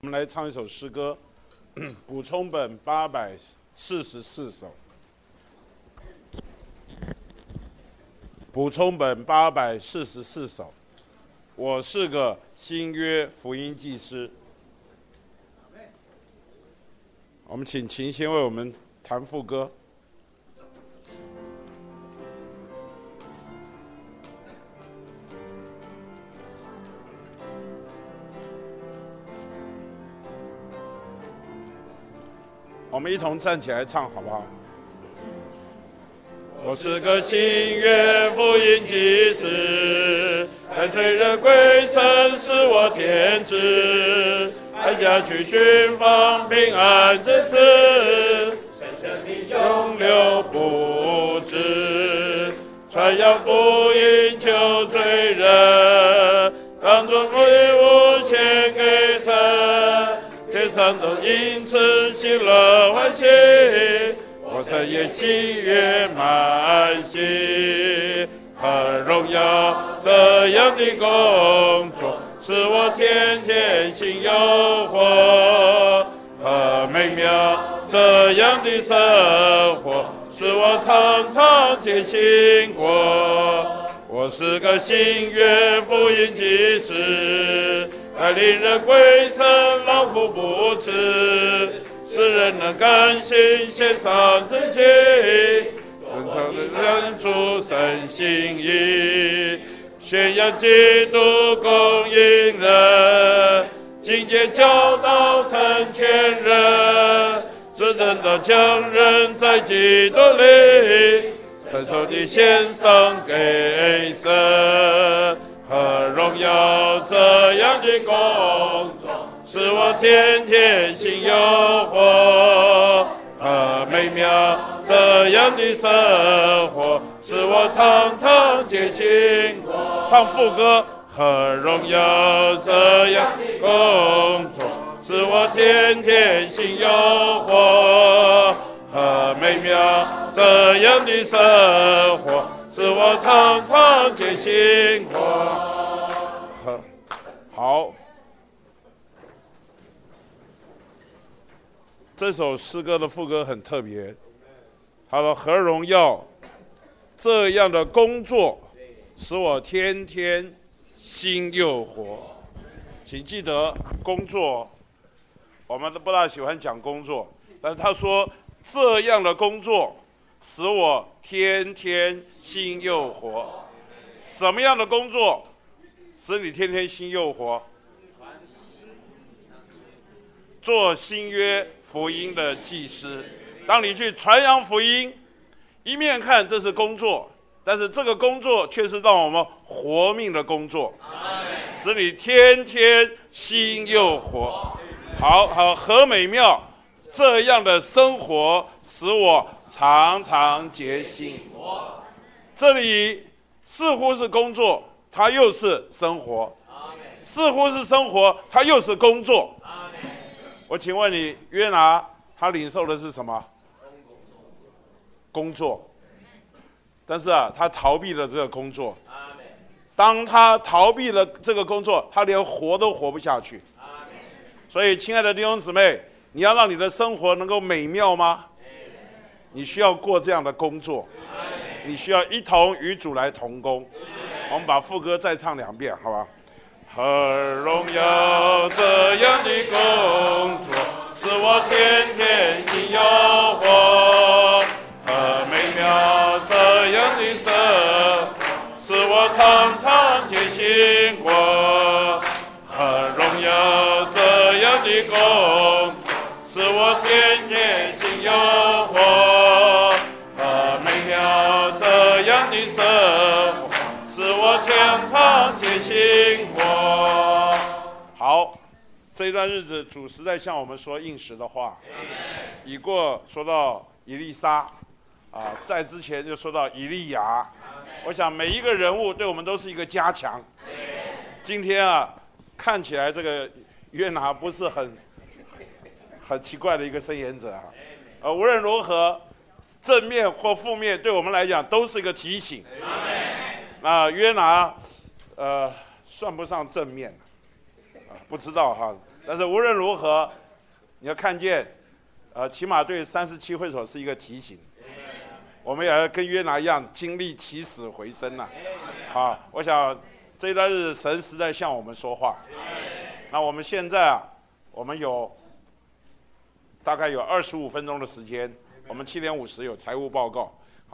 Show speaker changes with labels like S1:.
S1: 们来唱一首诗歌，补充本844首。补充本844首。我是个新约福音祭司。我们请秦先为我们弹副歌。我们一同站起来唱，好不好？我是个新约福音祭司，但罪人归神是我天职，安家去寻访平安之赐，生命永留不止，传扬福音救罪人，当作福音物献给神，天上都因此喜乐欢喜，我神也喜悦满心，很荣耀这样的工作，使我天天心有活，很美妙这样的生活，使我常常结新果。我是个新约福音祭司，带领人归神，劳苦不辞，使人能甘心献上自己，真诚的人主神心意，宣扬基督供应人，警戒教导成全人，只等到将人在基督里成熟地献上给神，很荣耀这样的工作，使我天天心有活，很美妙这样的生活，使我常常结新果。唱副歌，很荣耀这样的工作，使我天天心有活，很美妙这样的生活，使我常常结新果。好，这首诗歌的副歌很特别，他说：“何荣耀这样的工作，使我天天心又活。”请记得工作，我们都不大喜欢讲工作，但是他说这样的工作使我天天心又活。什么样的工作使你天天心又活？做新约福音的祭司。当你去传扬福音，一面看这是工作，但是这个工作却是让我们活命的工作，使你天天心又活。好，何美妙这样的生活，使我常常结新果。这里似乎是工作，它又是生活；似乎是生活，它又是工作。我请问你，约拿他领受的是什么？工作。但是他逃避了这个工作。当他逃避了这个工作，他连活都活不下去。所以，亲爱的弟兄姊妹，你要让你的生活能够美妙吗？你需要过这样的工作，你需要一同与主来同工。我们把副歌再唱2遍，好吧？很荣耀这样的工作，使我天天心有活，很美妙这样的生，使我常常结新果。很荣耀这样的工作，使我天天心有活，很美妙这样的生活，使我常常结新果。好，这一段日子主实在向我们说应时的话。已过说到以利沙，在之前就说到以利亚。我想每一个人物对我们都是一个加强。今天看起来这个约拿不是很奇怪的一个申言者无论如何，正面或负面对我们来讲都是一个提醒。约拿算不上正面不知道但是无论如何，你要看见，起码对37会所是一个提醒。我们也要跟约拿一样，经历起死回生呐。好，我想这一段日子神实在向我们说话。那我们现在我们大概有25分钟的时间，我们7点50有财务报告。